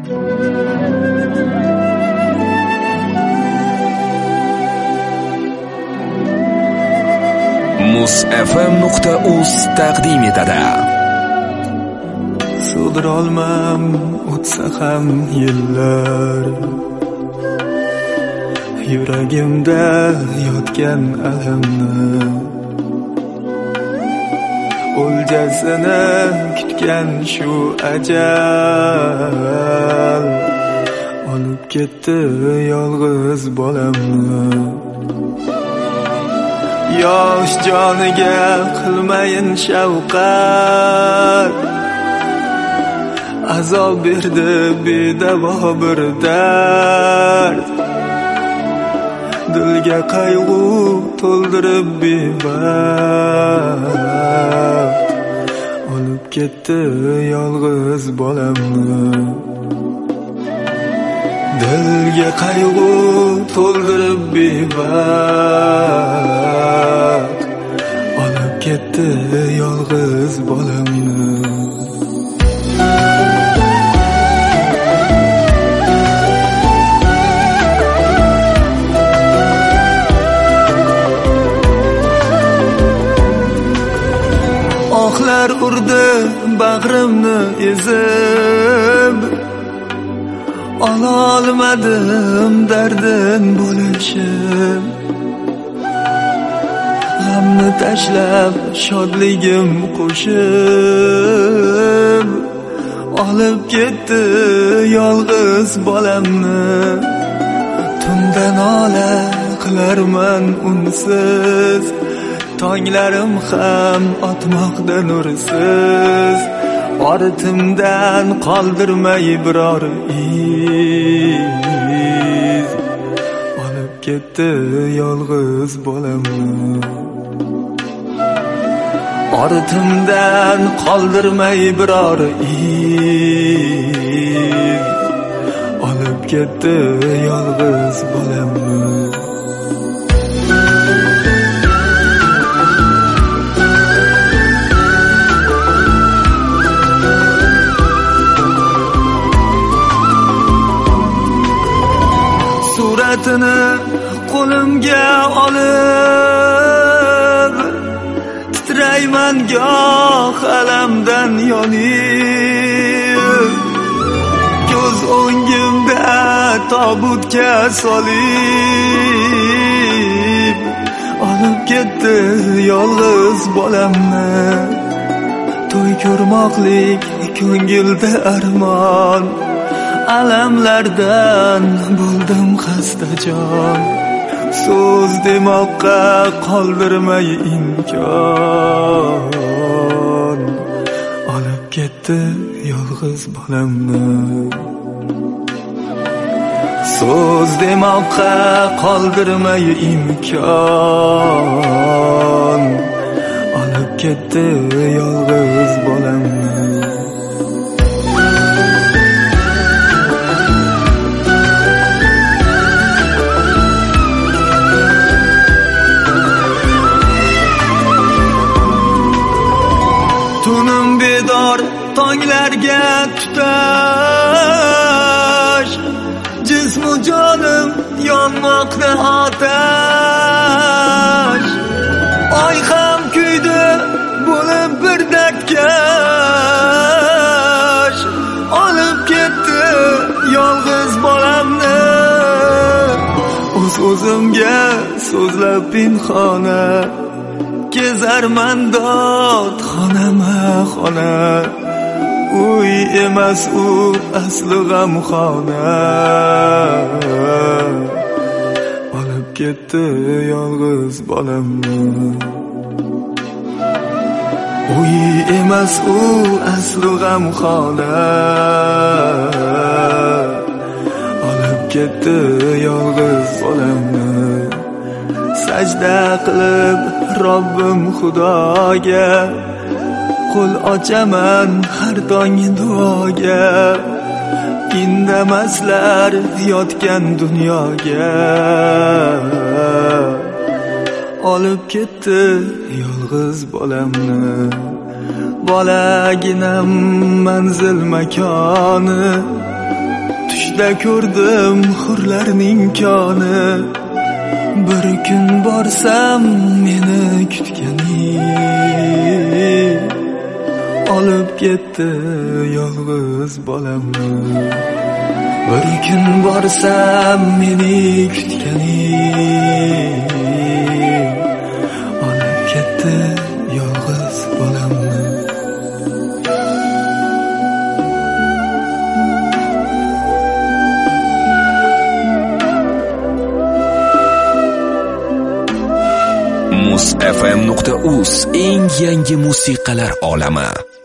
musfm.uz taqdim etadi. Sig'dirolmam o'tsa ham yillar, yuragimda yotgan alamni, o'ljasini kutgan shu ajal olib ketdi yolg'iz bolamni. Yosh joniga qilmayin shafqat, azob berdi bedavo bir dard, dilga qayg'u to'ldirib bebaxt olib ketdi yolg'iz bolamni. Dilga qayg'u to'ldirib bebaxt olib ketdi yolg'iz bolamni. Ohlar urdi bag'rimni ezib, ololmadim dardin bo'lishim. G'amni tashlab shodligim qo'shib olib ketdi yolg'iz bolamni. Tunda nola qilarman unsiz, tonglarim ham otmoqda nursiz. Ortimdan qoldirmay biror iz olib ketdi yolg'iz bolamni. Ortimdan qoldirmay biror iz olib ketdi yolg'iz bolamni. Suratini qo'limga olib, titrayman goh alamdan yonib. Ko'z o'ngimda tobutga solib olib ketdi yolg'iz bolamni. To'y ko'rmoqlik ko'ngilda armon, alamlardan bo'ldim xastajon. So'z demoqqa qoldirmay imkon olib ketdi yolg'iz bolamni. So'z demoqqa qoldirmay imkon olib ketdi yolg'iz bolamni. Tunim bedor tonglarga tutash, jismu jonim yonmoqda otash. Oy ham kuydi bo'lib bir dardkash olib ketdi yolg'iz bolamni. O'z-o'zimga so'zlab pinhona kezarman dod xonama-xona. Uy emas u asli g'amxona olib ketdi yolg'iz bolamni. Uy emas u asli g'amxona olib ketdi yolg'iz bolamni. Sajda qilib Robbim Xudoga qo'l ochaman har tong duoga. Indamaslar yotgan dunyoga olib ketdi yolg'iz bolamni. Bolaginam manzil makoni tushda ko'rdim hurlarning koni. Bir kun borsam meni kutganing, olib ketdi yolg'iz bolamni. Bir kun borsam meni kutganing, olib ketdi yolg'iz bolamni. musfm.uz eng yangi musiqalar olami.